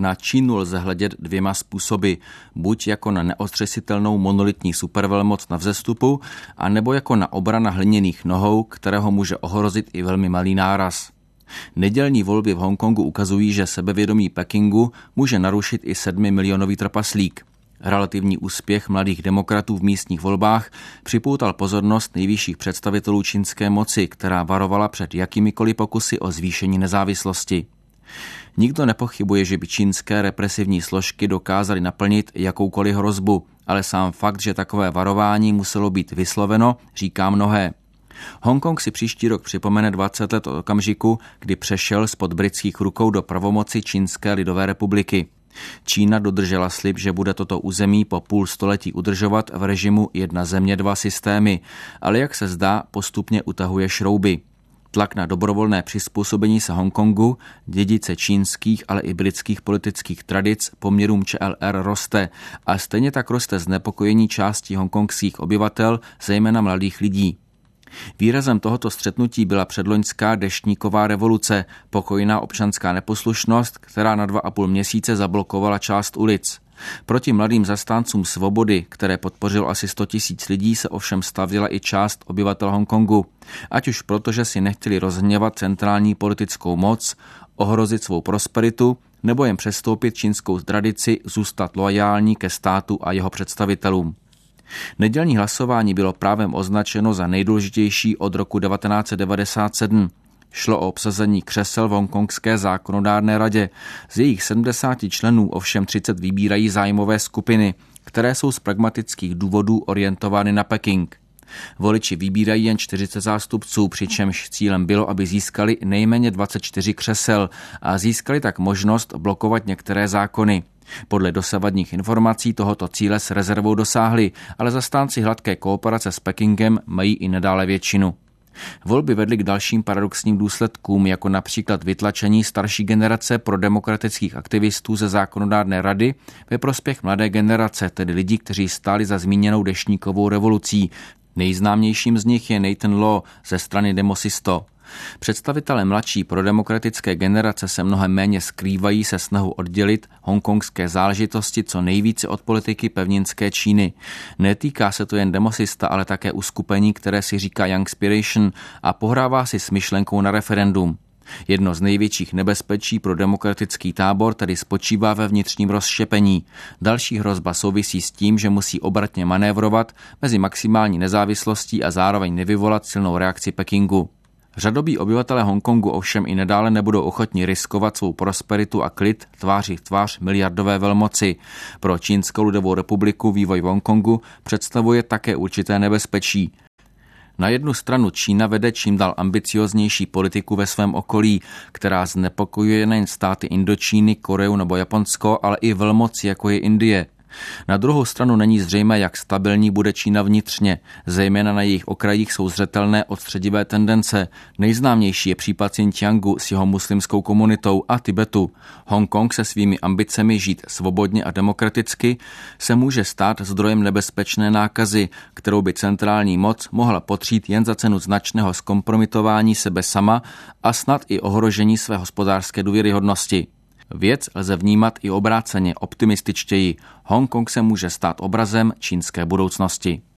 Na Čínu lze hledět dvěma způsoby, buď jako na neotřesitelnou monolitní supervelmoc na vzestupu, anebo jako na obrana hliněných nohou, kterého může ohrozit i velmi malý náraz. Nedělní volby v Hongkongu ukazují, že sebevědomí Pekingu může narušit i 7milionový trpaslík. Relativní úspěch mladých demokratů v místních volbách připoutal pozornost nejvyšších představitelů čínské moci, která varovala před jakýmikoliv pokusy o zvýšení nezávislosti. Nikdo nepochybuje, že by čínské represivní složky dokázaly naplnit jakoukoliv hrozbu, ale sám fakt, že takové varování muselo být vysloveno, říká mnohé. Hongkong si příští rok připomene 20 let od okamžiku, kdy přešel spod britských rukou do pravomoci Čínské lidové republiky. Čína dodržela slib, že bude toto území po půl století udržovat v režimu jedna země, dva systémy, ale jak se zdá, postupně utahuje šrouby. Tlak na dobrovolné přizpůsobení se Hongkongu, dědice čínských, ale i britských politických tradic poměrům ČLR roste a stejně tak roste znepokojení části hongkongských obyvatel, zejména mladých lidí. Výrazem tohoto střetnutí byla předloňská deštníková revoluce, pokojná občanská neposlušnost, která na 2,5 měsíce zablokovala část ulic. Proti mladým zastáncům svobody, které podpořilo asi 100 000 lidí, se ovšem stavěla i část obyvatel Hongkongu. Ať už proto, že si nechtěli rozhněvat centrální politickou moc, ohrozit svou prosperitu, nebo jen přestoupit čínskou tradici, zůstat loajální ke státu a jeho představitelům. Nedělní hlasování bylo právem označeno za nejdůležitější od roku 1997. Šlo o obsazení křesel v hongkongské zákonodárné radě. Z jejich 70 členů ovšem 30 vybírají zájmové skupiny, které jsou z pragmatických důvodů orientovány na Peking. Voliči vybírají jen 40 zástupců, přičemž cílem bylo, aby získali nejméně 24 křesel a získali tak možnost blokovat některé zákony. Podle dosavadních informací tohoto cíle s rezervou dosáhli, ale zastánci hladké kooperace s Pekingem mají i nadále většinu. Volby vedly k dalším paradoxním důsledkům, jako například vytlačení starší generace prodemokratických aktivistů ze zákonodárné rady ve prospěch mladé generace, tedy lidí, kteří stáli za zmíněnou deštníkovou revolucí. Nejznámějším z nich je Nathan Law ze strany Demosisto. Představitelé mladší prodemokratické generace se mnohem méně skrývají se snahou oddělit hongkongské záležitosti co nejvíce od politiky pevninské Číny. Netýká se to jen Demosista, ale také uskupení, které si říká Youngspiration a pohrává si s myšlenkou na referendum. Jedno z největších nebezpečí pro demokratický tábor tedy spočívá ve vnitřním rozštěpení. Další hrozba souvisí s tím, že musí obratně manévrovat mezi maximální nezávislostí a zároveň nevyvolat silnou reakci Pekingu. Řadobí obyvatelé Hongkongu ovšem i nadále nebudou ochotni riskovat svou prosperitu a klid tváří v tvář miliardové velmoci. Pro Čínskou lidovou republiku vývoj v Hongkongu představuje také určité nebezpečí. Na jednu stranu Čína vede čím dál ambicioznější politiku ve svém okolí, která znepokojuje nejen státy Indočíny, Koreu nebo Japonsko, ale i velmoci, jako je Indie. Na druhou stranu není zřejmé, jak stabilní bude Čína vnitřně, zejména na jejich okrajích jsou zřetelné odstředivé tendence. Nejznámější je případ Xinjiangu s jeho muslimskou komunitou a Tibetu. Hongkong se svými ambicemi žít svobodně a demokraticky se může stát zdrojem nebezpečné nákazy, kterou by centrální moc mohla potřít jen za cenu značného zkompromitování sebe sama a snad i ohrožení své hospodářské důvěryhodnosti. Věc lze vnímat i obráceně, optimističtěji. Hongkong se může stát obrazem čínské budoucnosti.